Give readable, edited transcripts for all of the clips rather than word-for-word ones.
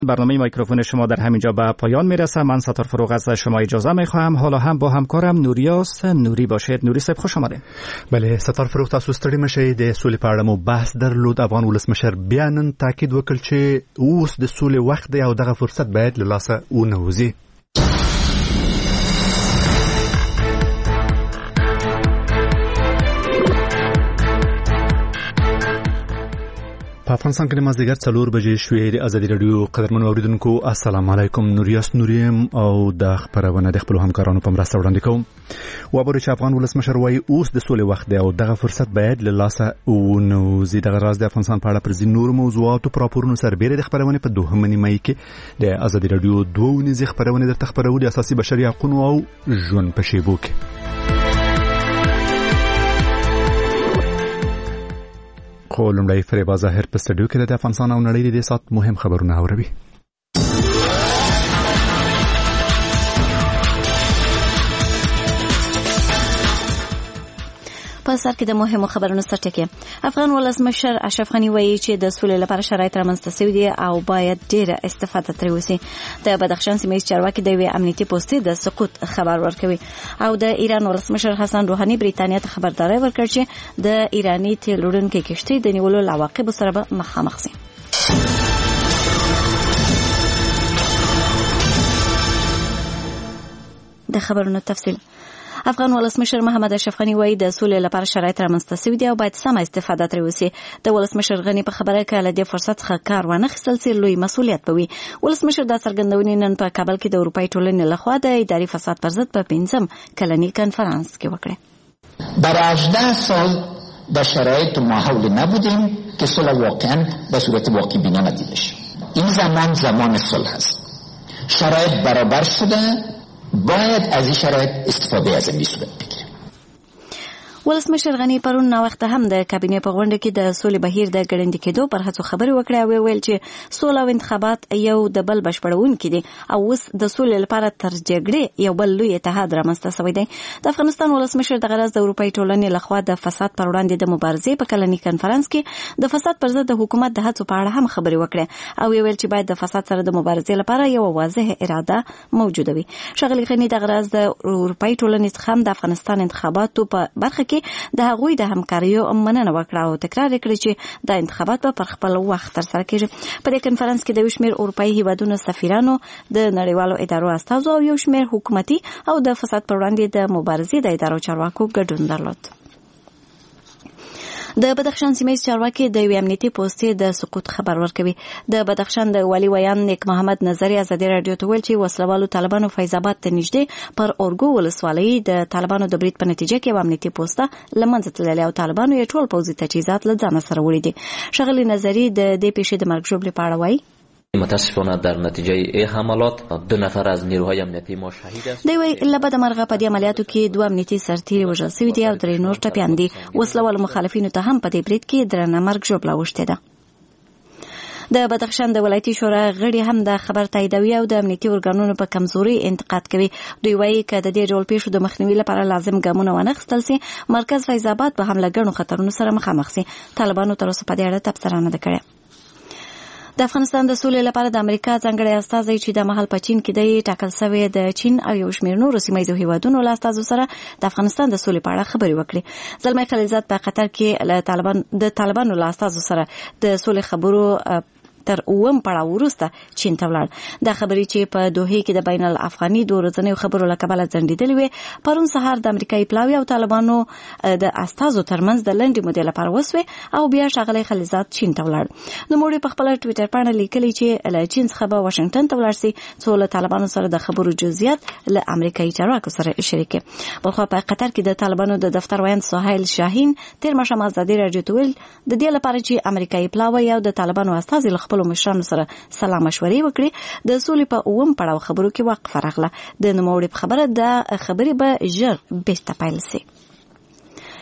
برنامه میکروفون شما در همینجا به پایان میرسه. من ستار فروغ از شما اجازه میخواهم. حالا هم با همکارم نوریاس نوری باشید. نوری صاحب خوش آمدید. بله ستار فروغ، تاسو ستړي مشئ. د سولې په اړه مو بحث درلود. افغان ولسمشر بیا نن تاکید وکړ چې اوس د سولې وخت دی او دغه فرصت باید له لاسه ونه وځي. په افغانستان کې د مازدیګر 4 بجې شوې. د ازادي رادیو قدرمنو اوریدونکو السلام علیکم. نوریاس نوریم او د خبرونه د خپل همکارانو په مرسته وړاندې کوم. وابه چې افغان ولسمشر وایي اوس د سولې وخت دی او دغه فرصت باید له لاسه ونه وځي. دغه راز د افغانستان په اړه پر ځینو نورو موضوعاتو پر راپورونو سربېره د خبرونه په دوهمه نیمه کې د ازادي رادیو دوه ونیزې خبرونه درته خبرو د اساسي بشري حقوقو او ژوند په شیبو کې. خو لومړی فریبا ظاهر په سټډیو کې د افغانستان او نړۍ د سات مهم خبرونه اوروي. په سر کې د مهمو خبرونو سرټکی. افغان ولسمشر اشرف غنی وایي چې د سولې لپاره شرایط رامنځته شوي دي او باید ډېره استفاده ترې وشي. د بدخشان سیمه چارواکي د یوې امنیتي پوستې د سقوط خبر ورکوي او د ایران ولسمشر حسن روحاني بریتانیا ته خبرداری ورکړ چې د ایرانی تیل وړونکو کشتۍ د نیولو له عواقبو سره به مخامخ شي. د خبرونو تفصیل. افغان ولسمشر محمد اشرف غنی وایي د سولې لپاره شرایط رامنځته شوي دي او باید سمه استفاده ترې وشي. د ولسمشر غنی په خبره کې له دې فرصت څخه کار وانخیستل سي لوی مسؤلیت به وي. ولسمشر دا څرګندونې نن په کابل کې د اروپای ټولنې لخوا د اداري فساد پر ضد په 5م کلنی کنفرانس کې وکړه. برای 18 سال در شرایط ماحول نبودیم که صلح واقعا به صورت واقعی بینی ندیده شه. این زمان صلح است. شرایط برابر شده، باید از این شرایط استفاده از این صورت بگیریم. ولسمشر غنی پرون نو وخت هم د کابینې په غونډه کې د سولې بهیر د ګړندې کېدو پر هڅو خبرې وکړې او ویل چې سوله او انتخابات یو د بل بشپړونکي دي او اوس د سولې لپاره تر جګړې یو بل لوی اتحاد رامنځته شوی دی. د افغانستان ولسمشر د غرض د اروپای ټولنې لخوا د فساد پر وړاندې د مبارزې په کلنی کنفرانس کې د فساد پر ضد د حکومت د هڅو په اړه هم خبرې وکړې او ویل چې باید د فساد سره د مبارزې لپاره یو واضح اراده موجوده وي. شغلی غنی د غرض د اروپای ټولنې څخه د افغانستان انتخاباتو په برخه د هغوی د همکاریو مننه وکړه او تکرار کړی چې د انتخابات په خپل وخت ترسره کیږي. په دې کنفرانس کې د شمیر اروپאי هیوادونو سفیرانو، د نړیوالو ادارو استازو او یو شمیر حکومتي او د فساد پر وړاندې د مبارزې د ادارو چارواکو ګډون درلود. د بدخشان سیمه چارواکي د یو امنیتي پوستې د سقوط خبر ورکوي. د بدخشان د والی ویان نیک محمد نظری ازادي رادیو ته ویل چې وسلوالو طالبانو فیض آباد ته نږدې پر اورګو ولسوالۍ د طالبانو د برید په نتیجه کې امنیتي پوسټه لمنځه تللې او طالبانو یې ټول پوځي تجهیزات له ځان سره وړي دي. شغلی نظری د دې پیښې د مرګ ژوبلې په اړه وایي متاسفانه در نتیجه این حملات 2 نفر از نیروهای امنیتی ما شهید است. دوی لبد مرغه په دې عملیاتو کې 2 امنیتي سرتیري وژل شوي دي او 3 نور ټپیان دي. وسلوال مخالفینو ته هم په دې برید کې درنه مرګ ژوبله وشته ده. د بدخشان د ولایتي شورا غړي هم د خبر تاییدوي او د امنیتي ارګانونو په کمزوري انتقاد کوي. دوی وایي چې د دې ډول پیښو د مخنیوي لپاره لازم ګامونه وانخیستل سي. مرکز فیض آباد به هم لګڼو خطرونو سره مخامخ سي. طالبانو تر اوسه په دې اړه تبصره نه کړې. د افغانستان د سولې لپاره د امریکا ځانګړی استازی چې د مهال په چین کې دی ټاکل شوی د چین او یو شمېر نورو سیمه‌ییزو هیوادونو له استازو سره د افغانستان د سولې په اړه خبرې وکړې. زلمی خلیلزاد په قطر کې د طالبانو له استازو سره د سولې خبرو تر 9م پړاو وروسته چین ته ولاړ. دا خبرې چې په دوحه کې د بین الافغاني دوه ورځنیو خبرو له کبله ځنډېدلې وې پرون سهار د امریکایي پلاوي او طالبانو د استازو ترمنځ د لنډې مودې لپاره وسوې او بیا ښاغلی خلیلزاد چین ته ولاړ. نوموړي په خپله ټویټر پاڼه لیکلي چې له چین څخه به واشنګټن ته ولاړ سي څو له طالبانو سره د خبرو جزئیات له امریکایي چارواکو سره شریک. بلخوا په قطر کې د طالبانو د دفتر ویاند سهیل شاهین تیر ماښام ازادي راډیو ته ویل د دې لپاره چې امریکایي پلاوي او د طالبانو استازي خپل مشرانو سره سلا مشورې وکړي د سولې په 9م پړاو خبرو کې وقفه راغله. د نوموړي په خبره د خبرې به ژر بیرته پیل شي.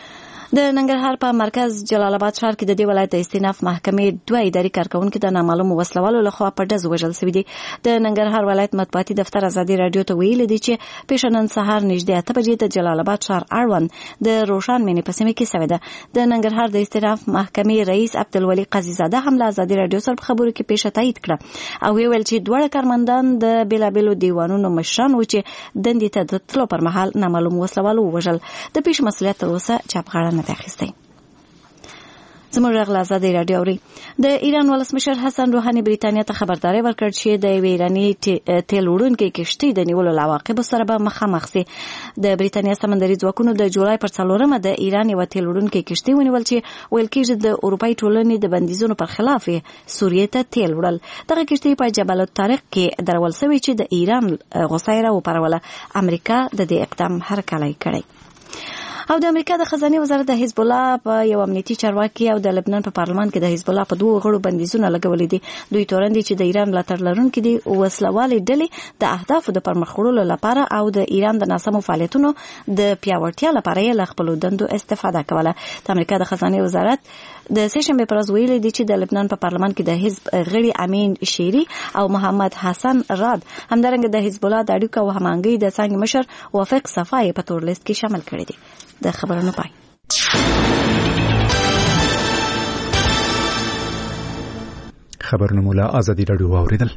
د ننګرهار په مرکز جلال آباد ښار کې د دې ولایت د استیناف محکمې 2 اداري کارکونکو د نامعلومو وسلوالو لخوا په ډزو وژل شوي دي. د ننګرهار ولایت مطبوعاتي دفتر ازادي رادیو ته ویلي دي چې پیښه نن سهار نږدې 8 بجې د جلال آباد ښار اړوند د روشان مینې په سیمه کې شوې ده. د ننګرهار د استیناف محکمې رئیس عبدالولي قاضیزاده هم له ازادي رادیو سره په خبرو کې پیښه تایید کړه او ویل چې دوه کارمندان د بیلابیلو دیوانونو مشران و چې دندې ته د تلو پر مهال نامعلوم وسلوالو وژل. د پیښې مسؤلیت تر اوسه چا په غاړه نه دی اخیستی. زموږ غږ له ازادي رادیو اوري. د ایران ولسمشر حسن روحاني بریتانیا ته خبرداری ورکړ چې د ایراني تیل وړونکي کشتۍ د نیولو له عواقبو سره به مخامخ شي. د بریتانیا سمندري ځواکونو د جولای پر 4 د ایران یو تیل وړونکي کشتۍ ونیول چې ویل کېږي د اروپאי ټولنې د بندیزونو پر خلاف سوریې ته تیل وړل. دغه کشتۍ په جبل الطارق کې درول شوې چې د ایران غوسه یې راوپاروله. امریکا د دې اقدام هرکلی کړی. او د امریکا د خزانه وزارت د حزب الله په یو امنیتي چارواکي او د لبنان په پارلمان کې د حزب الله په 2 غړو بندیزونه لګولې دي. دوی تورن دي چې د ایران ملاتړ لرونکي دي وسلوالې ډلې د اهدافو د پرمخ وړلو لپاره او د ایران د ناسمو فعالیتونو د پیاوړتیا لپاره یې له خپلو دندو استفاده کوله. د امریکا د خزانه وزارت د سېشنبه پر ورځ ویلي دي چې د لبنان په پارلمان کې د حزب غړي امین شيري او محمد حسن راد همدارنګه د حزب الله د اړیکو او همغږي د څنګه مشر وافق صفای په تور لیست کې شامل کړي دي. د خبرونو پای. خبرونه مولا ازادي رادیو اوریدل.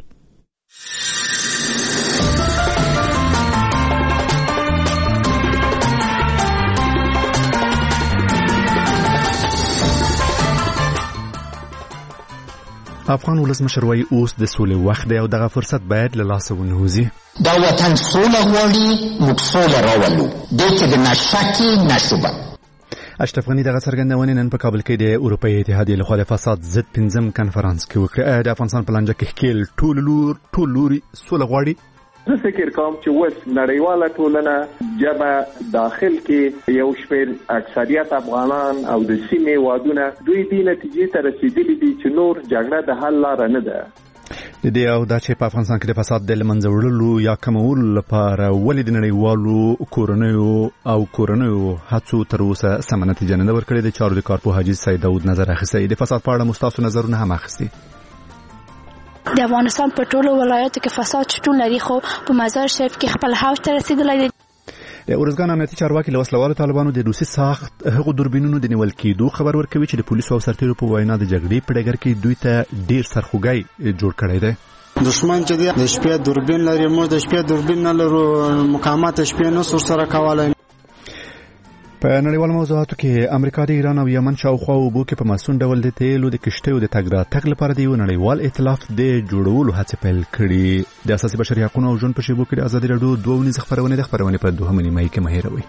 افغان ولسمشر وايي اوس د سولې وخت دی او دغه فرصت باید له لاسه ونوځي. دا وطن سوله غواړي، موږ سوله راولو. دې کې د نشکې نشوبه. اشرف غني دغه څرګندونې نن په کابل کې د اروپאי اتحادیې لخوا د فساد ضد 5م کنفرانس کې وکړه. د افغانستان په لانجه کې ښکیل ټول لوري سوله غواړي. زه فکر کوم چې اوس نړیواله ټولنه جبه داخل کې یو شمېر اکثریت افغانان او د سیمې وادونه دوی دې نتیجې ته رسېدلي دي چې نور جګړه د حل لاره نه ده. د دې او دا چې په افغانستان کې د فساد د لمنځه وړلو یا کمولو لپاره ولې د نړیوالو کورنیو هڅو تر اوسه سمه نتیجه نه ورکړې. د چارو د کارپوه حاجي سید داود نظر اخیستی. د فساد په اړه مستاسو نظرونه هم اخیستي. د افغانستان په ټولو ولایاتو کې فساد شتون لري خو په مزار شریف کې خپل هاوس ته رسیدلی دی. د اورزګان امنیتي چارواکي له وسلوالو طالبانو د روسي ساخت هغو دوربینونو د نیول کېدو خبر ورکوي چې د پولیسو او سرتیرو په وینا د جګړې په ډګر کې دوی ته ډیر سرخوږی جوړ کړی دی. دشمن چې د شپې دوربین لري، موږ د شپې دوربین نه لرو، مقامات شپې نه سره کولای. په نړیوالو موضوعاتو کې امریکا د ایران او یمن شاوخوا اوبو کې په مصون ډول د تیلو د کشتیو د تګ راتګ لپاره د یو نړیوال ائتلاف د جوړولو هڅې پیل کړي. د اساسي بشري حقوقو او ژوند په شیبو کې د ازادي رادیو 2 خبرونه په 2 مې کې مهیروي.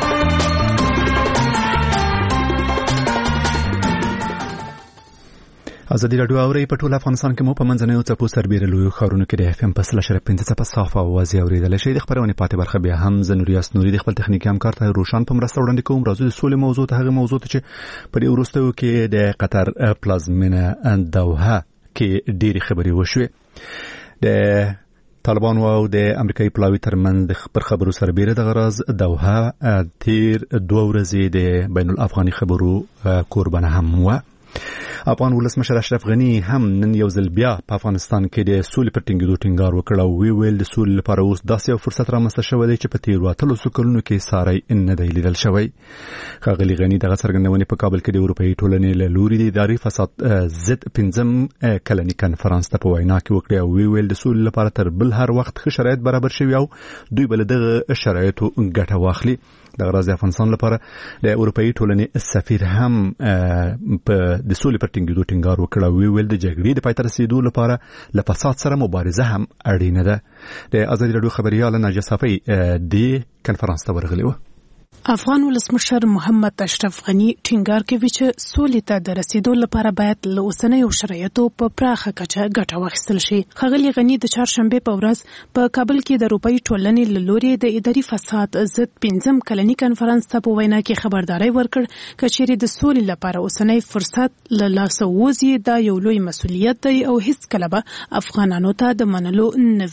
ازادي رادیو اوري په ټول افغانستان کې مو په منځنیو څپو سربېره لوی ښارونو کې د اف ام په 105 صاف اواز اوریدل شي. د خبرونه پاتې برخه بیا هم زنوریاس نوري د خپل تخنیکی همکار ته روشن په مرسته وړاندې کوم. راځو د سولې موضوع ته هغه موضوع ته چې په دې وروستیو کې د قطر پلازمینه دوحه کې ډېری خبرې وشوې. د طالبانو او د امریکایي پلاوي ترمنځ پر خبرو سربېره د غرض دوحه تیر 2 ورځې د بین الافغاني خبرو قربانه هم و. افغان ولسمشر اشرف غني هم نن یو ځل بیا په افغانستان کې د سولې پر ټینګېدو ټینګار وکړ او ویل د سولې لپاره اوس داسې یو فرصت رامنځته شوی دی چې په تیرو 30 کلونو کې ساری نه دی لیدل شوی. ښاغلي غني دغه څرګندونې په کابل کې د اروپאי ټولنې له لوري د اداري فساد ضد 5م کلني کنفرانس ته په وینا کې وکړ او ویل د سولې لپاره تر بل هر وخت ښه شرایط برابر شوي او دوی بل دغه شرایطو ګټه واخلي. د غرض افغانستان لپاره د اروپאי ټولنې سفیر هم په د سولې پر ټینګېدو ټینګار وکړ او ویل د جګړې د پای ته رسیدو لپاره له فساد سره مبارزه هم اړینه ده. د ازادي رادیو خبريال ناجیه صافی د کنفرانس ته ورغلی و. افغان ولسمشر محمد اشرف غني ټینګار کوي چې سولې ته د رسیدو لپاره باید له اوسنیو شرایطو په پراخه کچه ګټه واخیستل شي. ښاغلي غني د چهارشنبه په ورځ په کابل کې د اروپאי ټولنې له لوري د اداري فساد ضد 5م کلني کنفرانس ته په وینا کې خبرداري ورکړ چې د سولې لپاره اوسنی فرصت له لاسه وځي دا یو لوی مسؤلیت دی او هیڅ کله به افغانانو ته د منلو نه وي.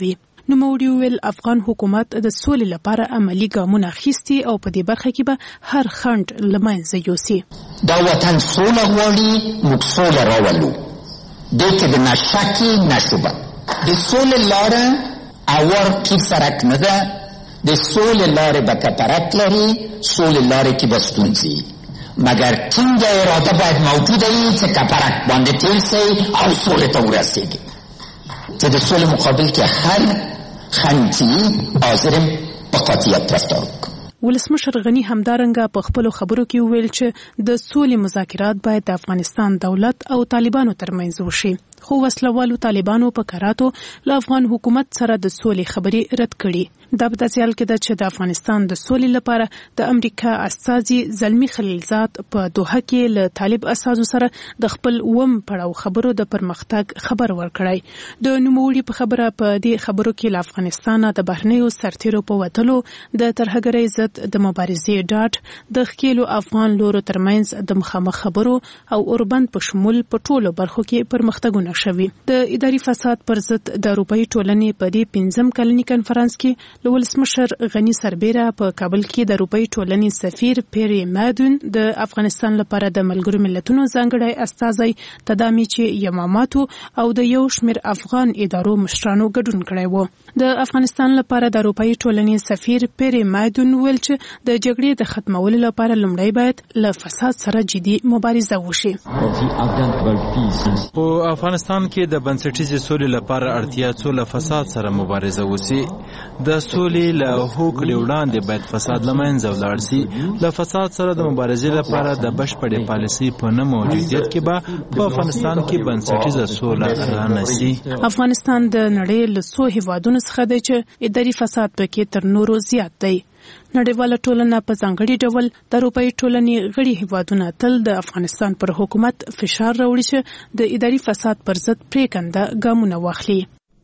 نوموړي وویل افغان حکومت د سولې لپاره عملي ګامونه اخیستي او په دې برخه کې به هر خنډ له منځه یوسي. دا وطن سوله غواړي، موږ سوله راولو. دې کې د نشکې نشوبه د سولې لاره اور کی سرک نه ده، د سولې لارې به کپرک لري، سولې لارې کې به ستونزې، مګر ټینګه اراده باید موجوده وي چې کپرک باندې تېر شي او سولې ته ورسېږي، چې د سولې مقابل کې هر خنډ حاضر په قاطعیت رفتار وکړي. ولسمشر غني همدارنګه په خپلو خبرو کې وویل چې د سولې مذاکرات باید د افغانستان دولت او طالبانو ترمنځ وشي، خو وسلوالو طالبانو په کراتو له افغان حکومت سره د سولې خبرې رد کړي. دا په داسې حال کې ده چې د افغانستان د سولې لپاره د امریکا استازي زلمي خلیلزاد په دوحه کې له طالب استازو سره د خپل پړاو خبرو د پرمختګ خبر ورکړی. د نوموړي په خبره په دې خبرو کې له افغانستان د بهرنیو سرتیرو په وتلو د ترهګرۍ ضد د مبارزې ډاډ د ښکېلو افغان لورو ترمنځ د مخامخ خبرو او اوربند په شمول په ټولو برخو کې پرمختګونه شوي. د اداري فساد پر ضد د اروپایي ټولنې په دې 5م کلني کنفرانس کې له ولسمشر غني سربیره په کابل کې د اروپایي ټولنې سفیر پیری مادون د افغانستان لپاره د ملګرو ملتونو ځانګړی استازی تدامیچ یماماتو او د یو شمېر افغان ادارو مشرانو ګډون کړی و. د افغانستان لپاره د اروپایي ټولنې سفیر پیری مادون ویل چې د جګړې د ختمولو لپاره لومړی باید له فساد سره جدي مبارزه وشي. په افغانستان کې د بنسټیزې سولې لپاره اړتیا څو له فساد سره مبارزه وشي. د سولې له هوکړې وړاندې باید فساد له منځه ولاړ شي. له فساد سره د مبارزې لپاره د بشپړې پالیسۍ په نه موجودیت کې به په افغانستان کې بنسټیزه سوله رانسي. افغانستان د نړۍ له څو هیوادونو څخه دی چې اداري فساد پکې تر نورو زیات دی. نړیواله ټولنه په ځانګړي ډول د اروپایي ټولنې غړي هیوادونه تل د افغانستان پر حکومت فشار راوړي چې د اداري فساد پر ضد پریکنده ګامونه واخلي.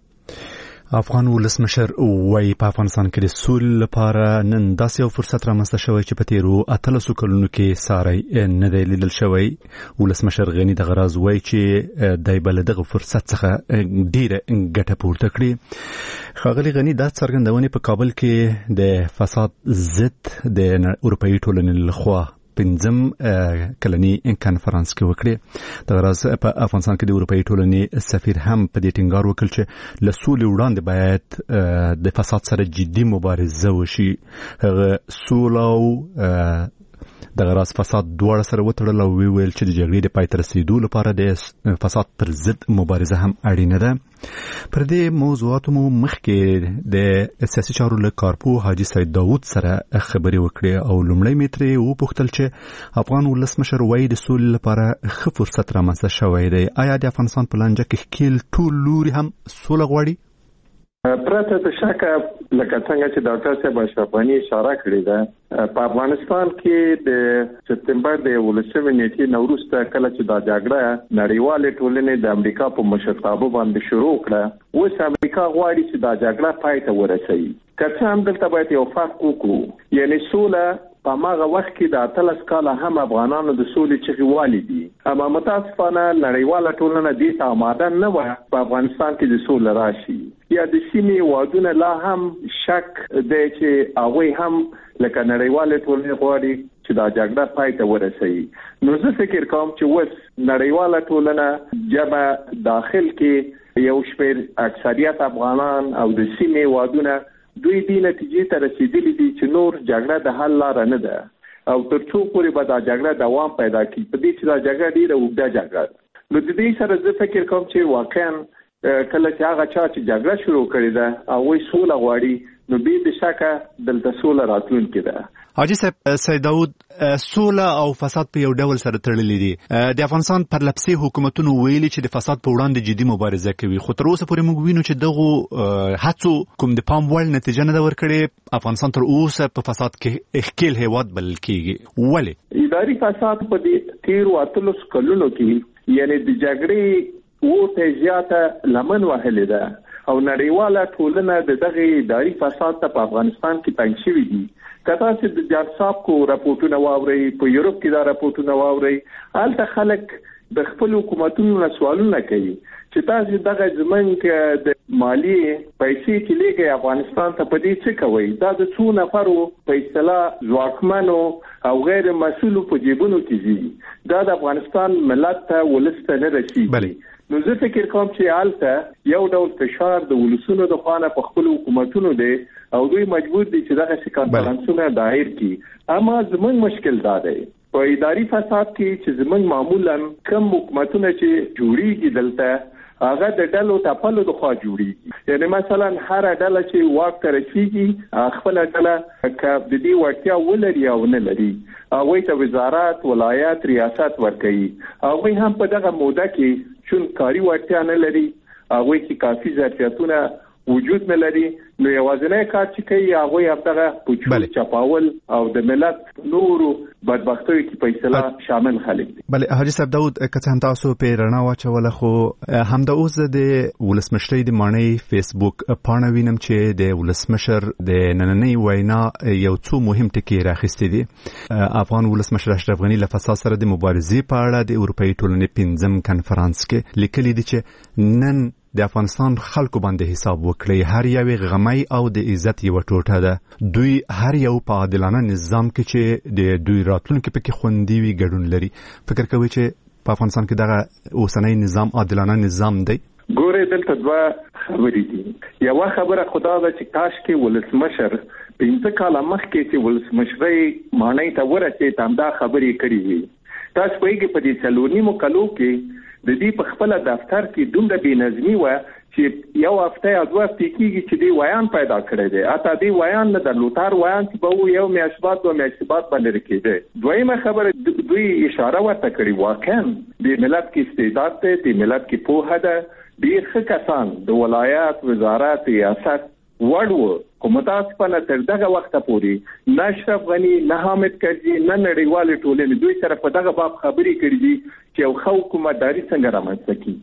افغان ولسمشر وایي په افغانستان کې د سولې لپاره نن داسې یو فرصت رامنځته شوی چې په تیرو 18 کلونو کې ساری نه دی لیدل شوی. ولسمشر غني دغه راز وایي چې دی به له دغه فرصت څخه ډیره ګټه پورته کړي. ښاغلي غني دا څرګندونې په کابل کې د فساد ضد د اروپایي ټولنې لخوا 5م کلني کنفرانس کې وکړي. دغه راز په افغانستان کې د اروپایي ټولنې سفیر هم په دې ټینګار وکړ چې له سولې وړاندې باید د فساد سره جدي مبارزه وشي. هغه سوله او دغه راز فساد دواړه سره وتړل او ویل چې د جګړې د پای ته رسیدو لپاره د فساد پر ضد مبارزه هم اړینه ده. پر دې موضوعاتو مو مخکې د سیاسي چارو له کارپوه حاجي سید داود سره خبرې وکړې او لومړی مې ترې وپوښتل چې افغان ولسمشر وایي د سولې لپاره ښه فرصت رامنځته شوی دی. آیا د افغانستان په لانجه کې ښکېل ټول لوري هم سوله غواړي؟ پرته د شکه لکه څنګه چې ډاکټر صاحب اشرف غني اشاره کړې ده، په افغانستان کې د سپتمبر د 19 نیټې وروسته کله چې دا جګړه نړیوالې ټولنې د امریکا په مشرتابه باندې شروع کړه، اوس امریکا غواړي چې دا جګړه پای ته ورسوي. که څه هم دلته باید یو فرق وکړو، یعنی سوله په هغه وخت کې د 13 کاله هم افغانانو د سولې چغې والي دي، اما متاسفانه نړیواله ټولنه دې ته آماده نه وه په افغانستان کې د سولې راشي. یا د سیمې وادونه لا هم شک دی چې هغوی هم لکه نړیواله ټولنه غواړي چې دا جګړه پای ته ورسوي. نو زه فکر کوم چې اوس نړیواله ټولنه جبه داخل کې یو شمېر اکثریت افغانان او د سیمې وادونه دوی دې نتیجې ته رسیدلي دي چې نور جګړه د حل لاره نه ده او تر څو پورې به دا جګړه دوام پیدا کړي، په دې چې دا جګړه ډېره اوږده جګړه ده. نو د دې سره زه فکر کوم چې واقعا کله چې هغه چا چې جګړه شروع کړې ده هغوی سوله غواړي، نو بې د شکه دلته سوله راتلونکې ده. حاجي صاحب، سید داود، سوله او فساد په یو ډول سره تړلي دي. د افغانستان پرلپسې حکومتونو ویلي چې د فساد په وړاندې جدي مبارزه کوي، خو تر اوسه پورې موږ وینو چې دغه هڅو کوم د پام وړ نتیجه نه ده ورکړې. افغانستان تر اوسه په فساد کې ښکېل هیواد بلل کېږي. ولې؟ اداري فساد په دې تیرو 18 کلونو کې یعنی د جګړې ته زیاته لمن وهلې ده او نړیواله ټولنه د دغه اداري فساد ته په افغانستان کې تنګ شوي دي. که تاسو د جارصاب کو راپورټونه واورئ، په یورپ کې دا راپورټونه واورئ، هلته خلک د خپل حکومتونو سوالونه کوي چې تاسو دغه زمونږ د مالی پیسې چې لګي افغانستان ته په دې څه کوي؟ دا د څو نفرو په اصطلاح ځواکمنو او غیر مسؤلو په جیبونو کې دي. دا د افغانستان ملت ته ولسته نه رسیږي. نو زه فکر کوم چې حالته یو ډول فشار د ولسونو د خوا په خپل حکومتونو دی او دوی مجبور دي چې دغه کانفرنسونه دایر کړي. اما زموږ مشکل دا دی په اداري فساد کې چې زموږ معمولا کم حکومتونه چې جوړیږي دلته هغه د ډلو ټاپلو د خوا جوړیږي. یعنی مثلا هر ډله چې واک ته رسیږي خپل ډله د دې وړتیا ولري او نه لري هغه ته وزارت ولایت ریاست ورکوي. هغه هم په دغه موده کې چون کاری وړتیا نه لري هغه کې کافي ظرفیتونه وجود نه لري. نو یوازینی کار چې کوي هغه هغه پوچول چپاول او د ملت نورو بدبختیو کې په اصطلاح شامل خلک دي. بله حاجی صاحب داود که څه هم تاسو په رڼا واچوله خو همدا اوس د ولسمشرۍ د ماڼۍ فیسبوک پاڼه وینم چې د ولسمشر د نننۍ وینا یو څو مهم ټکي راخیستي دي. افغان ولسمشر اشرف غني له فساد سره د مبارزې په اړه د اروپایي ټولنې 5م کنفرانس کې لیکلي دي چې نن د افغانستان خلکو باندې حساب وکړي. هر یو غمی او د عزت یو ټوټه ده. دوی هر یو په عادلانه نظام کې چې د دوی راتلونکي پکې خوندي وي ګډون لري. فکر کوي چې په افغانستان کې دغه اوسنۍ نظام عادلانه نظام دی؟ ګوره دلته دوه خبرې دي. یو خبره خدا ده چې کاش کې ولسمشر 15 کال مخکې چې ولسمشرۍ ماڼۍ ته ورسېد هم دا خبرې کړې وي. تاسو پوهیږئ په دې څلورنیمو کلو کې د دې په خپل دفتر کې دومره بې نظمي و چې یو هفته یا دوه هفتې کېږي چې دې ویان پیدا کړی دی. حتی دې ویان نه درلود. هر ویان چې به و یو میاشت بعد دوه میاشتې بعد باندې کېده. دویمه خبره دوی اشاره ورته کړې واقعا د ملت کې استعداد دی، د ملت کې پوهه ده. ډېر ښه کسان د ولایت وزارت ریاست وړ وو خو متاسفانه تر دغه وخته پورې نه اشرف غني نه حامد کرزي نه نړیوالې ټولنې دوی سره په دغه باب خبرې کړې دي چې یو ښه حکومتداري څنګه رامنځته کړي.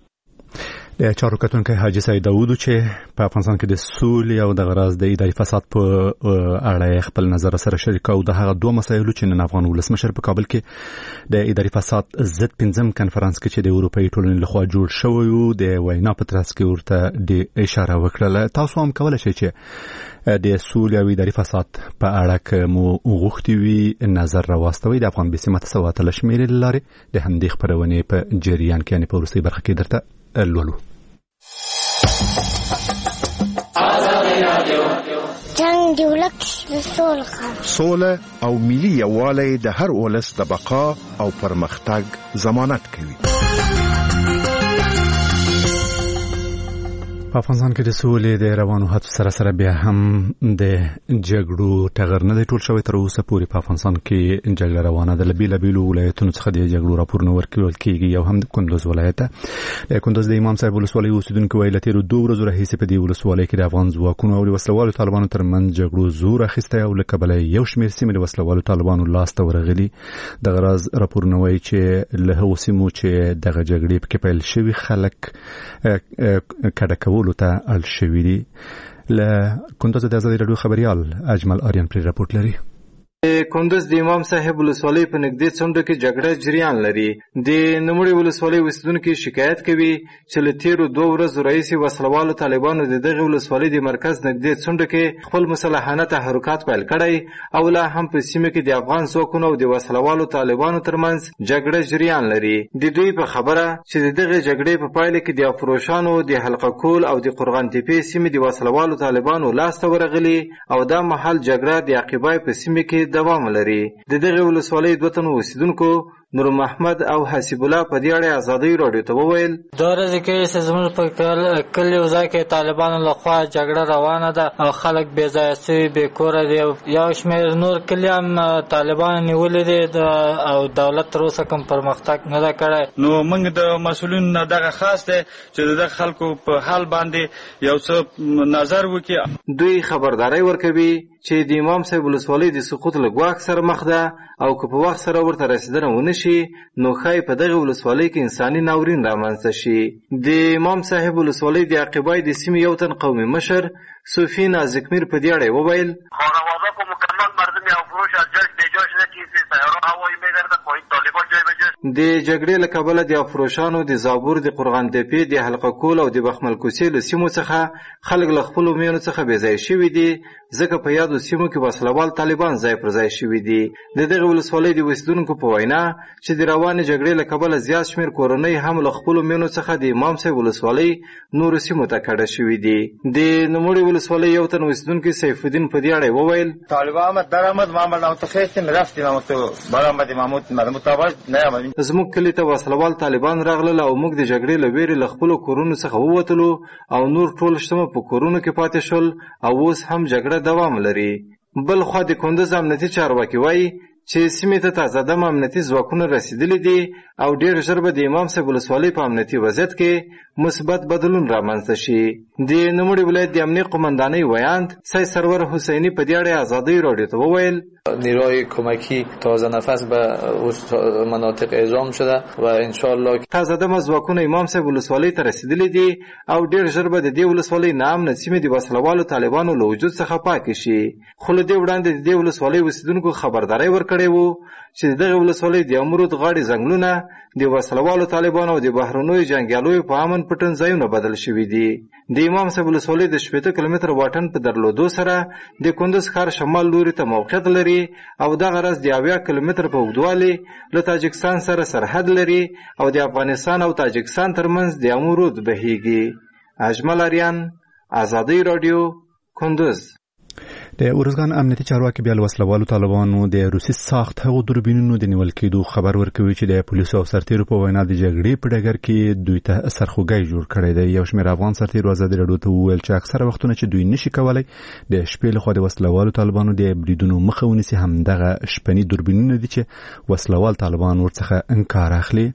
د چارو کتونکي حاجی سید داود چې په افغانستان کې د سولې او د غراز د اداري فساد په اړه خپل نظر سره شریک او د هغه دوه مسایلو چې نن افغان ولسمشر په کابل کې د اداري فساد ضد 5م کنفرانس کې چې د اروپایي ټولنې لخوا جوړ شوی و د وینا په ترڅ کې ورته د اشاره وکړه. تاسو هم کولای شئ چې د سولې او اداري فساد په اړه که مو غوښتي وي نظر راواستوي د افغان بي سي متسوات لشمیرې لارې د همدې خبرونې په جریان کې یعنې په وروستۍ برخه کې درته لولو. جنگ د ولس سوله او ملي یووالی د هر ولس د بقا او پرمختګ ضمانت کوي. په افغانستان کې د سولې د روانو هڅو سره سره بیا هم د جګړو ټغر نه دی ټول شوی. تر اوسه پورې په افغانستان کې جګړه روانه ده. له بېلابېلو ولایتونو څخه د جګړو راپورونه ورکول کېږي. یو هم د کندوز ولایت ده. کندوز د امام صاحب ولسوالۍ اوسېدونکي وایي له تېرو 2 ورځو راهیسې په دې ولسوالۍ کې د افغان ځواکونو او د وسلوالو طالبانو ترمنځ جګړو زور اخیستی او له کبله یو شمېر سیمې د وسلوالو طالبانو لاسته ورغلي. دغه راز راپورونه وایي چې له هغو سیمو چې دغه جګړې پکې پیل شوي خلک کډه کولو ته اړ شوي دي. له کندوز د ازادي راډیو خبریال اجمل آریان پرې راپورټ لري. کندوز د امام صاحب ولسوالۍ په نږدې څنډو کې جګړه جریان لري. د نوموړې ولسوالۍ اوسېدونکي شکایت کوي چې له تېرو 2 ورځو راهیسې وسلوالو طالبانو د دغې ولسوالۍ د مرکز نږدې څنډو کې خپل مسلحانه تحرکات پیل کړی او لا هم په سیمه کې د افغان ځواکونو او د وسلوالو طالبانو ترمنځ جګړه جریان لري. د دوی په خبره چې د دغې جګړې په پایله کې د افروشانو د حلقه کول او د قرغان تپې سیمې د وسلوالو طالبانو لاسته ورغلي او دا مهال جګړه د عقیبای په سیمه کې دوام لري. د دغه ولسوالۍ 2 تنو اوسیدونکو نور محمد او حسیب الله په دې اړه ازادي راډیو ته وویل دا ورځ کې زموږ په کلی ځای کې طالبانو لخوا جګړه روانه ده او خلک بې ځایه سوي بې کوره دي. یو شمېر نور کلي هم طالبانو نیولي دي او دولت تر اوسه کوم پرمختګ نه ده کړی. نو موږ د مسؤلینو نه دغه خاص دی چې د خلکو په حال باندې یو څه نظر وکړي. دوی خبرداري ورکوي چې د امام صاحب ولسوالۍ د سقوط له ګواښ سره مخ ده او که په وخت سره ورته رسیدنه ونه شي نو ښایي په دغه ولسوالۍ کې انساني ناورین رامنځته شي. د امام صاحب ولسوالۍ د عقیبای د سیمې یو تن قومي مشر صوفی نازکمیر په دې اړه وویل د جګړې له کبله د افروشانو د زابور د قرغان تپې د حلقه کول او د بخمل کوڅې له سیمو څخه خلک له خپلو میرمنو څخه بې ځایه شوي دي، ځکه په یادو سیمو کې وسلوال طالبان ځای پر ځای شوي دي. د دغې ولسوالۍ د اوسېدونکو په وینا چې د روانې جګړې له کبله زیات شمېر کورنۍ هم له خپلو میرمنو څخه د امام صاحب ولسوالۍ نورو سیمو ته کډه شوي دي. د نوموړې ولسوالۍ یو تن اوسېدونکی سیف الدین په دې اړه وویل: طالبان درآمد محمد نامتخیستیم رفتیم اما برآمد مطابق نیامدیم. زموږ کلي ته وسلوال طالبان راغلل او موږ د جګړې له ویرې له خپلو کورونو څخه ووتلو او نور ټول شته په کورونو کې پاتې شول او اوس هم جګړه دوام لري. بل خوا د کندوز امنیتي چارواکي وایي چې سیمې ته تازه دم امنیتي ځواکونه رسېدلي دي او ډېر ژر به د امام صاحب ولسوالۍ په امنیتي وضعیت کې مثبت بدلون رامنځته شي. د نوموړي ولایت د امنیه قمندانۍ ویاند سید سرور حسینی په دې اړه ازادۍ راډیو ته وویل: نیروهای کمکی تازه نفس به مناطق اعزام شده و انشاءالله تازه دم ځواکونه امام صاحب ولسوالۍ ته رسېدلي دي او ډېر ژر به د دې ولسوالۍ ناامنه سیمې د وسلوالو طالبانو له وجود څخه پاکې شي. خو له دې وړاندې د دې ولسوالۍ اوسېدونکو خبرداری ورکړی و چې دغه ولسوالۍ د امرود غاړې ځنګلونه د وسلوالو طالبانو او د بهرنیو جنګیالیو په امن پټن ځایونه بدل شوي دي. د امام صاحب ولسوالۍ د 80 کیلومتره واټن په درلودو سره د کندوز ښار شمال لوري ته موقعیت لري او دغه راز د 80 کیلومتره په اوږدوالي له تاجکستان سره سرحد لري او د افغانستان او تاجکستان ترمنځ د امرود بهیږي. اجمل اریان، ازادۍ راډیو، کندوز. د ارزګان امنیتي چارواکي بیا وسلوالو طالبانو د روسي ساخت هغو دوربینونو د نیول کېدو خبر ورکوي چې د پولیسو او سرتیرو په وینا د جګړې په ډګر کې دوی ته سرخوږی جوړ کړی دی. یو شمېر افغان سرتیرو ازادي راډیو ته وویل چې اکثره وختونه چې دوی نشي کولی د شپې لخوا د وسلوالو طالبانو د بریدونو مخه ونیسي، همدغه شپني دوربینونه دي چې وسلوال طالبان ورڅخه انکار اخلي.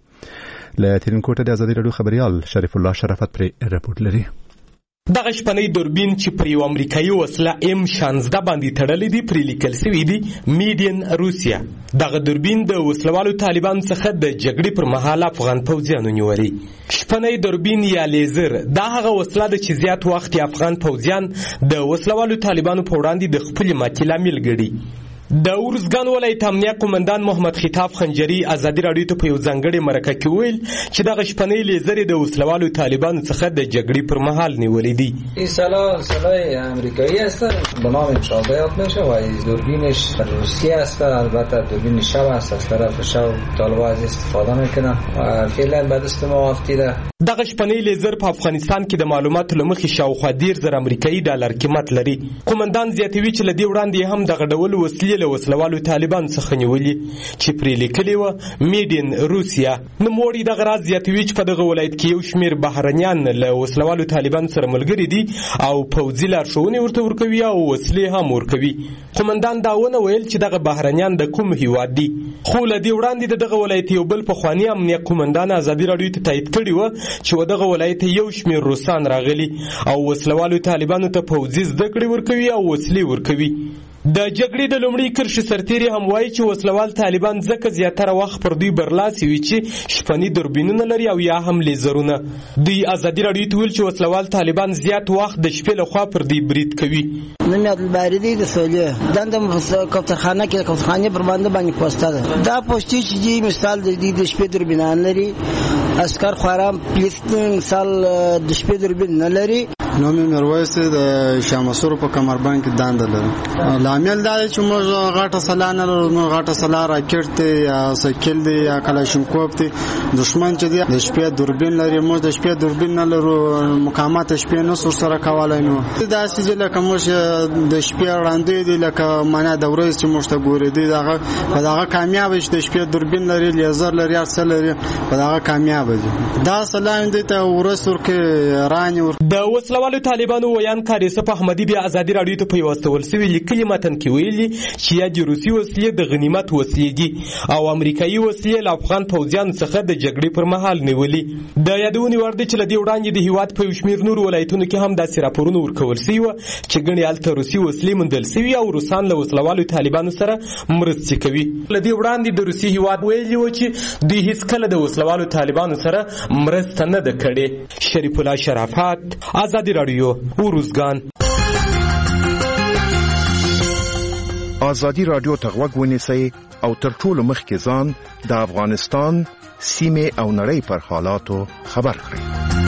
له ترینکوټه د ازادي راډیو خبريال شریف الله شرافت پرې رپورټ لري. دغه شپنی دوربین چې پر یو امریکایي وسله M16 باندې تړلې دي پرې لیکل شوی دی میډ ان روسیا. دغه دوربین د وسلوالو طالبان څخه د جګړې پر مهال افغان پوځیانو نیولې. شپنی دوربین یا لیزر دا هغه وسله ده چې زیات وخت افغان پوځیان د وسلوالو طالبانو په وړاندې د خپل ماتې لامل ګڼي. د ارزګان ولایت امنیه قومندان محمد خطاب خنجری ازادي راډیو ته په یو ځانګړي مرکه کې ویل چې دغه شپنۍ لیزر د وسلوالو طالبانو څخه د جګړې پر مهال نیولې دي. این سلاح امریکایی است به نام شابهات میشه و دوربینش روسی است، البته دوربین شب است، از طرف شب طالبان از استفاده میکنن و فعلا به دست ما افتیده. دغه شپنۍ لیزر په افغانستان کې د معلوماتو له مخې شاوخوا 10,000 امریکایي ډالر قیمت لري. قومندان زیاتوي چې له دې وړاندې هم دغه ډول وسلې له وسلوالو طالبان څخه نیولې چې پرې لیکلې وه میډ ان روسیا. نوموړي دغه راز زیاتوي چې په دغه ولایت کې یو شمېر بهرنیان له وسلوالو طالبان سره ملګري دي او پوځي لارښوونې ورته ورکوي او وسلې هم ورکوي. قومندان دا ونه ویل چې دغه بهرنیان د کوم هیواد دي، خو له دې وړاندې د دغه ولایت یو بل پخواني امنیه قومندان ازادي راډیو ته تایید کړي وه چې و دغه ولایت یو شمېر روسان راغلي او وسلوالو طالبانو ته پوځي زده کړې ورکوي او وسلې ورکوي. د جګړې د لومړي کرښې سرتیري هم وایي چې وسلوال طالبان ځکه زیاتره وخت پر دوی برلاسي وي چې شپني دوربینونه لري او یا هم لیزرونه. دوی ازادي راډیو ته ویل چې وسلوال طالبان زیات وخت د شپې لخوا پر دوی برید کوي. نوم یې عبدالباري دی د سولې دنده کوترخانه کې کوترخانې پر باندې پوسټه ده. دا پوسټې چې دی مثال د شپې دوربینان لري، عسکر خوارام پولیس مثال د شپې دوربین نه لري. نوم یې میرویس د شامسور په کمربند کې دنده لري. لامل دا چې موږ غاټه سلا نه لرو، موږ غاټه سلا راکټ دی یا سایکل دی یا کلاشینکوف دی. دشمن چې دی د شپې دوربین لري، موږ د شپې دوربین نه لرو، مقامات شپې نه سره کولای نو دا چې لکه موږ د شپې وړاندې دی لکه معنا د ورځ چې موږ ته ګوري دی دغه کامیاب شي. د شپې دوربین لري، لیزر لري، ارسل لري، دغه کامیاب دي. دا سلام دی ته ورسور کې رانی د وسلوالو طالبانو ویان کاریسف احمدی بیا ازادي راډیو ته پیوستول سوي لیکلي متن کې ویلي چې یا د روسي وسلې د غنیمت وسلې دي او امریکایي وسلې له افغان پوځیانو څخه د جګړې پر مهال نیولې. د یادونې وړ دی چې له دې وړاندې د هیواد په یو شمېر نورو ولایتونو کې هم داسې راپورونه ورکول سوي وه چې ګڼې هلته روسي وسلې موندل سوي او روسان له وسلوالو طالبانو سره مرستې کوي. له دې وړاندې د روسي هیواد ویلي و چې دوی هیڅکله د وسلوالو طالبانو سره مرسته نه ده کړې. شریف الله شرافت، ازادي راډیو، ارزګان. ازادي راډیو ته غوږ ونیسئ او تر ټولو مخکې ځان د افغانستان سیمه او نړۍ پر حالاتو خبر کړي.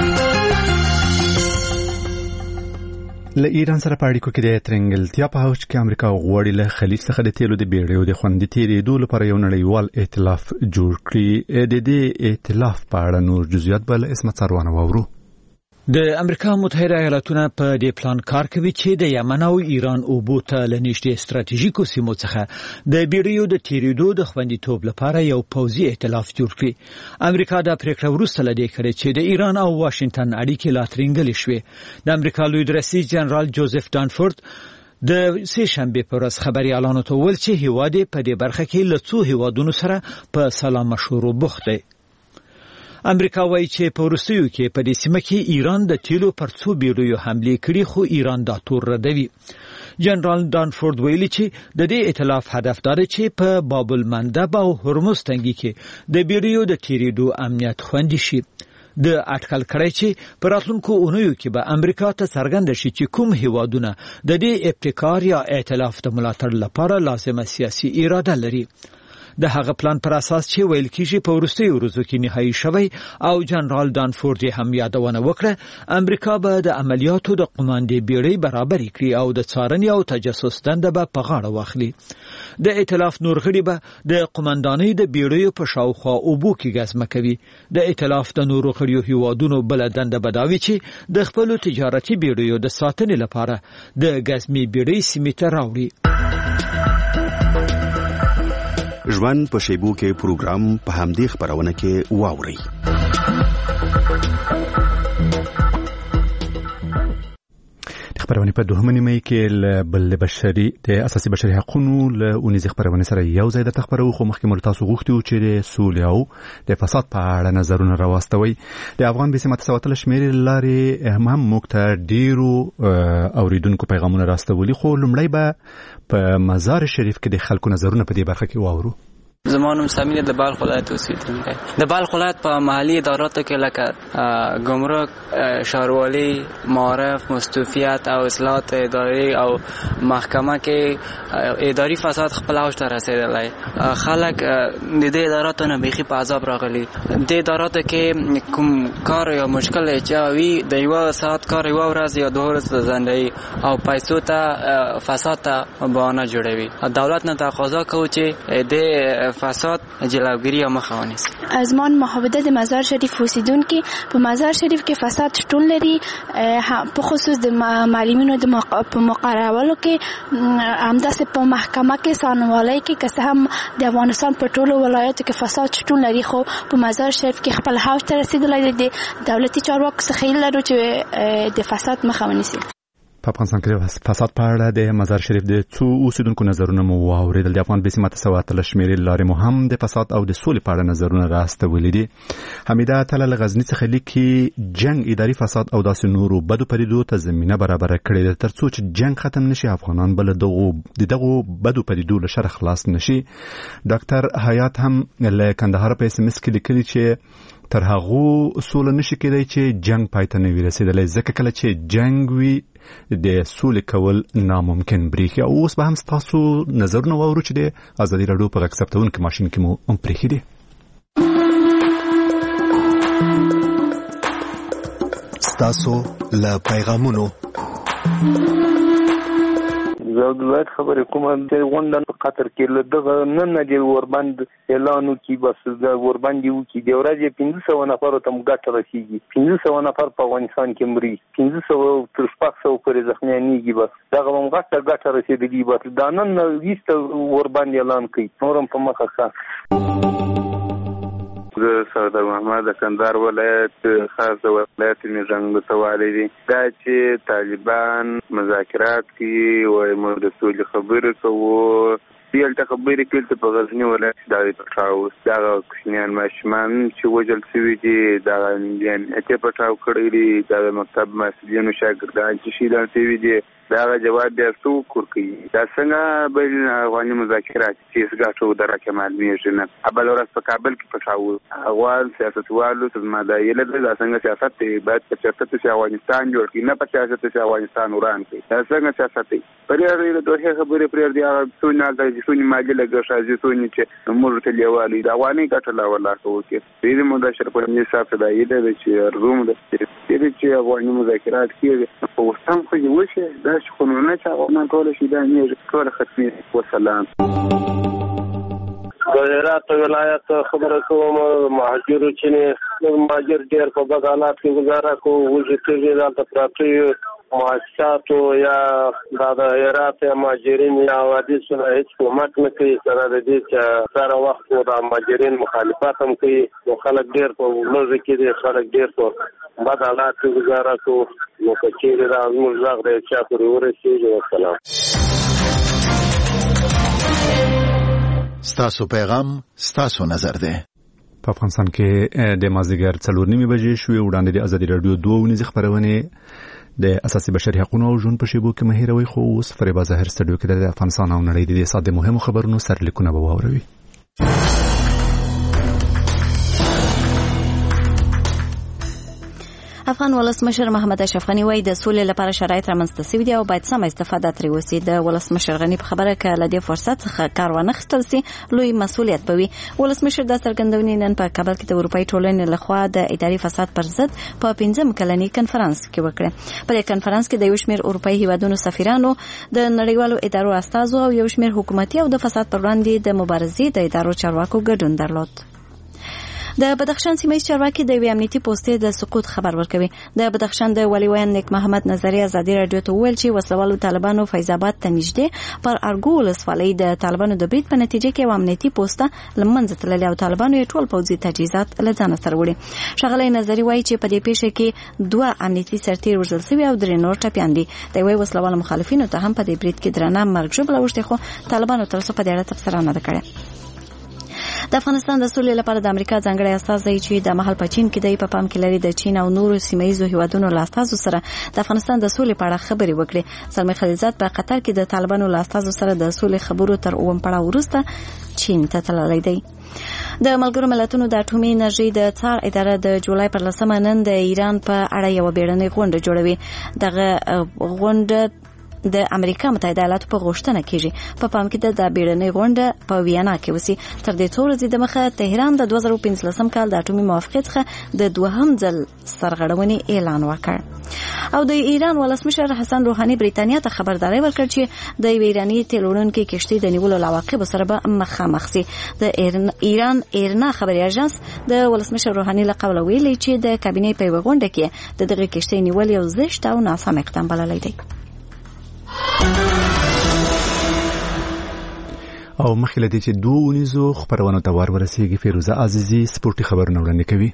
له ایران سره په اړیکو کې د ترنګلتیا په حوش کې امریکا غواړي له خلیج څخه د تیلو د بیړیو د خوندي تیریدو لپاره یو نړیوال ائتلاف جوړ کړي. د دې ائتلاف په اړه نور جزئیات به له اسمت سروانه واورو. د امریکا متحده ایالاتونه په دې پلان کار کوي چې د یمن او ایران اوبو ته له نږدې ستراتیژیکو سیمو څخه د بیړیو د تیریدو د خوندیتوب لپاره یو پوځي ائتلاف جوړ کړي. امریکا دا پریکړه وروسته له دې کړې چې د ایران او واشنگټن اړیکې لا ترنګلې شوې. د امریکا لوی رئیس جنرال جوزف دانفورد د سه شنبه پر ورځ خبريالانو ته ویل چې هیواد په دې برخه کې له څو هیوادونو سره په سلام مشورو بوخت دی. امریکا وایي چې په وروستیو کې په دې سیمه کې ایران د تیلو پر څو بیړیو حمله کړې خو ایران دا تور ردوي. جنرال دانفورد ویلي چې د دې ائتلاف هدف دا دی چې په باب المندب او هرمز تنګي کې د بیړیو د تیریدو امنیت خوندي شي. د اټکل کړی چې په راتلونکو اونیو کې به امریکا ته څرګند شي چې کوم هیوادونه د دې ابتکار یا ائتلاف د ملاتړ لپاره لازمه سیاسي اراده لري. د هغه پلان پر اساس چې ویل کېږي په وروستیو ورځو کې نهایی شوی او جنرال دانفورد هم یادونه وکړه امریکا به د عملیاتو د قماندې بیړۍ برابر کړي او د څارنې او تجسس دنده به په غاړه واخلي. د ائتلاف نور غړي به د قماندانۍ د بیړیو په شاوخوا اوبو کې ګزمه کوي. د ائتلاف د نورو غړیو هیوادونو بل دنده بداوي چې د خپل تجارتي بیړیو د ساتنې لپاره د ګزمي بیړۍ سیمې ته راوړي. ژوند په شیبو کې پروګرام په همدې خبرونه کې واوري. خبرونه په دوهمه نیمه کې بل بشري د اساسي بشري حقوقو له اونیز خبرونه سره یو ځای د خبرو خو مخکې مل تاسو غوښتو چې د سولې او د فساد په اړه نظرونه راوستوي. د افغان بسمت سواتل شمیر لاري هم مکتر ډیرو اوریدونکو پیغامونه راستولي خو لمړی به په مزار شریف کې د خلکو نظرونه په دې برخه کې واورو. زمانم سمینه د بلخ ولایت اوسیدونکی د بلخ ولایت په محلي اداراتو کې لکه ګمرک، ښاروالي، معارف، مستوفیت او اصلاحات اداري او محکمه کې اداري فساد خپل اوج ته رسیدلی. خلک د دې اداراتو نه بیخي په عذاب راغلي. د اداراتو کې کوم کار یا مشکل چاوي د یو ساعت کار یو ورځ یا دوه ورځې ځنډي او پیسو ته فساد ته بهانه جوړوي. دولت نه تقاضا کوي چې د فساد جلوگیری یا مخه ونیسي. ازمان محافظه د مزار شریف اوسیدونکي په مزار شریف کې فساد شتون لري، په خصوص د معلمینو د مقررولو کې همداسې په محکمه کې ثانوالۍ کې که هم د افغانستان په ټولو ولایاتو کې فساد شتون لري خو په مزار شریف کې خپل حوض ته رسیدلی دی. د دولتي چارواکو څخه هیله لرو چې د فساد مخه ونیسي. په افغانستان کې د فساد په اړه د مزار شریف د څو اوسیدونکو نظرونه مو واوریدل. د افغان بسمت سواتل شمیر لارې مو هم د فساد او د سولې په اړه نظرونه راستولي دي. حمیده تلل غزنی څخه لیکي جنگ اداري فساد او داسې نورو بدو پدیدو ته زمينه برابر کړې ده ترڅو چې جنگ ختم نشي افغانان بل دغه بدو پدیدو له شر خلاص نشي. ډاکټر حیات هم له کندهار په SMS کې لیکلي چې تر هغه سول نشي کېدای چې جنگ پای ته نه ورسېدلی ځکه کله چې جنگ وي د سولې کول ناممکن بریښي. او اوس به هم تاسو نظرونه واورو چې د ازادي راډیو په غږ ثبتونکو ماشین کې مو هم پرېښي دي. ستاسو له پیغامونو زه د ولایت خبرې کوم چې غونډه په قطر کې له دغه نن د وربند اعلان وکړي بس د وربند وکړي د ورځې 1500 نفر ته ګټه رسیږي. 1500 نفر په افغانستان کې مري، 1500 تر 600 پورې زخمیانېږي. بس دغه هم ګټه رسیدلي. بس دا نن ویسته وربند اعلان کوي نورم په مخه ښه. زه سردار محمد د کندهار ولایت خاص د ولایت میرزنګ متوالی دي. دا چې طالبان مذاکرات کوي وایي موږ د سولې خبرې کوو. دلته خبرې کوي په غزني ولایت د پټاو دغه کوچنیان ماشومان چې وژل شوي دي دغه یعنې ته پټاو کړی دي د مکتب مسؤلینو شاګردان چې شهیدان شوي دي دا جواب بیا څو کوي دا څنګه بین افغاني مذاکرات چې ګټو درکه معلومیږي نه بل ورځ په کابل کې پټاو افغان سیاستوالو سمادایله د څنګه سیاست باید په سیاست کې افغانستان جوړ کړي نه په سیاست کې افغانستان وران کړي دا څنګه سیاست پرې د دوه خبرې پرې دی هغه څونه د څونه ماجل لګښه ځونه چې موږ ته لیوالي دا وانه کټلا ولا کوي دې موږ د شرپنې صاحب د ایده چې روم د چې افغاني مذاکرات کې په وسم خو یو شي دا قانونونه چې افغانان ټول شي دا نه ټول ختمي وسلام د هرات ولایت خبره کوم مهاجر چې مهاجر ډېر په بد حالات کې گزاره کوي وځي د پراپتي مؤسساتو یا د هرات مهاجرین یا وادي سره هیڅ کومک نه کوي سره د دې چې سره وخت د مهاجرین مخالفت هم کوي نو خلک ډېر په لږ کې دي خلک ډېر په بد حالات کې گزاره کوي نو کچېره د موږ زغ د چا پورې ورسېږي والسلام ستاسو پیغام ستاسو نظر ده. په افغانستان کې د مازدیګر 4:30 بجې شوې وړاندې د ازادي رادیو 2 ونیزه خبرونه د اساسي بشري حقوقو او ژوند په شیبو کې مهیروي خو اوس فریبا ظاهر سټډیو کې د افغانستان او نړۍ د ساده مهمو خبرونو سرلیکونه به واوروي. افغان ولسمشر محمد اشرف غنی وایي د سولې لپاره شرایط رامنځته شوي دي او باید سمه استفاده ترې وشي. د ولسمشر غنی په خبره کې له دې فرصت څخه کار وانخیستل سي لوی مسؤلیت به وي. ولسمشر د څرګندونې نن په کابل کې د اروپאי ټولنې لخوا د اداري فساد پر ضد په 15 کلنی کنفرانس کې وکړه. په دې کنفرانس کې د یو شمېر اروپאי هیوادونو سفیرانو د نړیوالو ادارو استازو او یو شمېر حکومتي او د فساد پر وړاندې د مبارزې د ادارو چارواکو ګډون درلود. د بدخشان سیمه چارواکي د وی امنیتي پوسټې د سقوط خبر ورکوي. د بدخشان د ولی وین نیک محمد نظری ازادي رادیو ته ویل چې وسلوالو طالبانو فیض آباد ته نږدې پر ارګو ولسوالۍ د طالبانو د برید په نتیجه کې امنیتي پوسټه لمنځه تللې او طالبانو یې ټول پوځي تجهیزات له ځان سره وړي. ښاغلی نظری وایي چې په دې پیښه کې 2 امنیتي سرتیر وژل شوي او 3 نور ټپیان دي. د وی وسلوالو مخالفینو ته هم په دې برید کې درنه مرګ ژوبله وشته خو طالبانو تر اوسه په دې اړه تبصره نه کړې. د افغانستان د سولې لپاره د امریکا ځانګړی استازی چې د محل په چین کې د پام کې لري د چین او نورو سیمایي هیوادونو له استازو سره د افغانستان د سولې په اړه خبرې وکړې. سلمې خلیلزاد په قطر کې د طالبانو له استازو سره د سولې خبرو تر اوم پړاو وروسته چین ته تللی دی. د ملګرو ملتونو د اټومي انرژي د څار اداره د جولای پر 10 نن د ایران په اړه یو بیړنۍ غونډه جوړوي. دغه غونډه د امریکا متحده ایالاتو په غوښتنه کېږي. په پام کې د بیړنۍ غونډه په ویانا کې وسی. تر دې څو ورځې د مخه تهران د 2015 کال د اټومي موافقت څخه د دوهم ځل سرغړونې اعلان وکړ. او د ایران ولسمشر حسن روحاني بریتانیا ته خبرداري ورکړه چې د ایرانی تیل وړونکو کشتۍ د نیولو عواقب سره به مخامخ شي. د ایران ایرنا خبري اژانس د ولسمشر روحاني له قوله ویلي چې د کابینې په غونډه کې د دغه کشتۍ نیول یو زشت او ناسم اقدام بللی دی. او مخکې لدې چې 2 ونیزو خبرونه ته ورسیږي فیروزه عزیزی سپورتي خبرونه وړاندې کوي.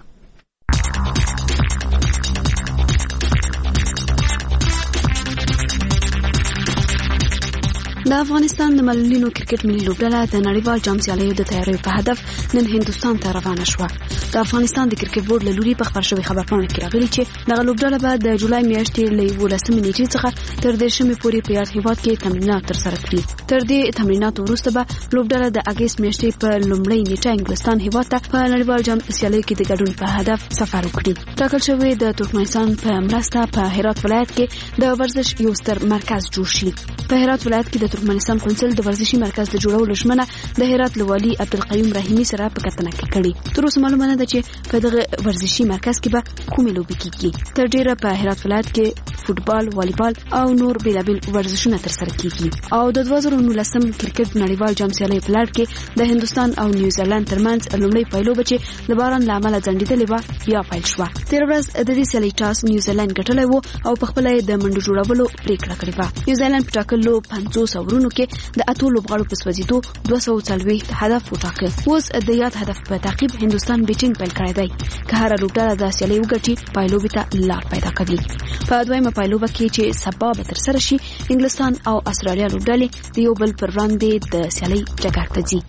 د افغانستان د معلولینو کرکټ ملي لوبډله د نړیوال جام سیالیو د تیاریو په هدف نن هندستان ته روانه شوه. د افغانستان د کرکټ بورډ له لوري په خبر شوی خبرپاڼه کې راغلي چې دغه لوبډله به د جولای میاشتې له 11 نیټې څخه تر 13 پورې په یاد هیواد کې تمرینات ترسره کړي. تر دې تمریناتو وروسته به لوبډله د اگست میاشتې په لومړۍ نیټه انګلستان هیواد ته په نړیوال جام سیالیو کې د ګډون په هدف سفر وکړي. ټاکل شوی د ترکمنستان په مرسته په هرات ولایت کې د ورزش یو ستر مرکز جوړ شي. په هرات ولایت کې د ترکمنستان کونسل د ورزشي مرکز د جوړولو ژمنه د هرات لوالي عبدالقیوم رحیمی سره په کتنه کې کړې. تر اوسه معلومه نه ده چې په دغه ورزشي مرکز کې به کومې لوبې کیږي. تر ډیره په هرات ولایت کې فوتبال، والیبال او نور بیلابیل ورزشونه ترسره کیږي. او د 2019 کرکټ نړیوال جام سیالیو په لړ کې د هندستان او نیوزیلند ترمنځ لومړی پیلوبه چې د باران له امله ځنډېدلې وه بیا پیل شوه. تېره ورځ د دې سیالۍ ټاس نیوزیلند ګټلی و او په خپله یې د منډو جوړولو پرېکړه کړې وه. نیوزیلند په ټاکلو 50 اورونو کې د 8 لوبغاړو په سوځېدو 240 هدف وټاکه. اوس د یاد هدف په تعقیب هندستان بیټینګ پیل کړی دی. که هره لوبډله د سیالۍ وګټي پایلوبې ته لار پیدا کوي. په دویمه پایلوبه کې چې سبا به ترسره شي انګلستان او استرالیا لوبډلې د یو بل پر وړاندې د سیالۍ ډګر ته ځي.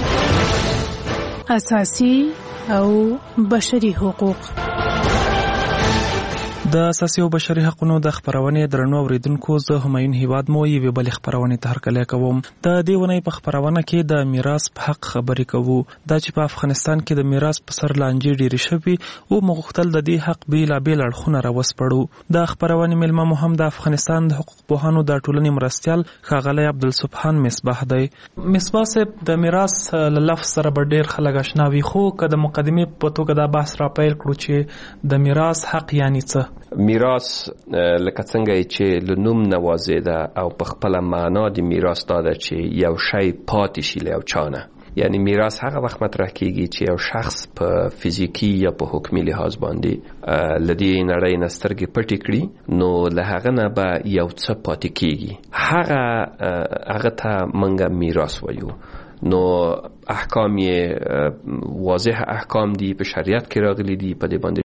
اساسي او بشري حقوق د اساسي او بشري حقوقو د خبرونې درنو اوریدونکو زه همایون هیواد مو یوه بل خبرونه ته هرکلی کوم. د دې ونې په خبرونه کې د میراث په حق خبرې کوو. دا چې په افغانستان کې د میراث په سر لانجې ډېرې شوي او مغختل د دې حق بیلابیل اړخونه راوسپړو. د خبرونې ملما مو هم د افغانستان د حقوق پوهانو د ټولنې مرستیال ښاغلی عبدالسبحان مصباح دی. مصباح صاحب د میراث له لفظ سره به ډېر خلک اشنا وي، خو که د مقدمې په توګه دا بحث را پیل کړو چې د میراث حق یعنی څه؟ میراث لکه څنګه چې له نوم نه واضح ده او په خپله معنا د میراث دا ده چې یو شی پاتې شي له یو چا نه. یعنی میراث هغه وخت مطرح کیږي چې یو شخص په فزیکی یا په حکمي لحاظ باندې له دې نړۍ نه سترګې پټې کړي، نو له هغه نه به یو څه پاتې کیږي، هغه ته موږ میراث وایو. نو احکام یې واضح احکام دي، په شریعت کې راغلي دي، په دې باندې